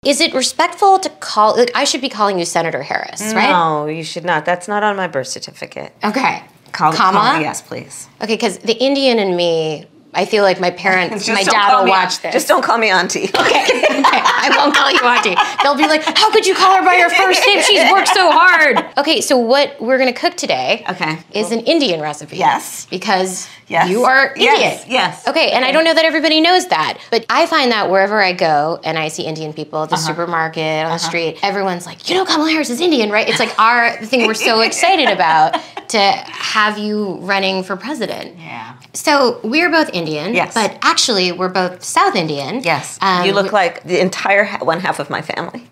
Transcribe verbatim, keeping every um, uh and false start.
Is it respectful to call, like, I should be calling you Senator Harris, right? No, you should not. That's not on my birth certificate. Okay. Call, Comma? Call me, yes, please. Okay, because the Indian in me, I feel like my parents, Just my don't dad call will me- watch this. Just don't call me auntie. Okay, okay, I won't call you auntie. They'll be like, how could you call her by her first name? She's worked so hard. Okay, so what we're gonna cook today Okay. is an Indian recipe. Yes. Because Yes. you are Indian. Yes, yes. Okay, and I don't know that everybody knows that, but I find that wherever I go and I see Indian people at the Uh-huh. supermarket, on the street, everyone's like, you know Kamala Harris is Indian, right? It's like our the thing we're so excited about to have you running for president. Yeah. So we're both Indian, Yes. but actually we're both South Indian. Yes. Um, you look like the entire ha- one half of my family.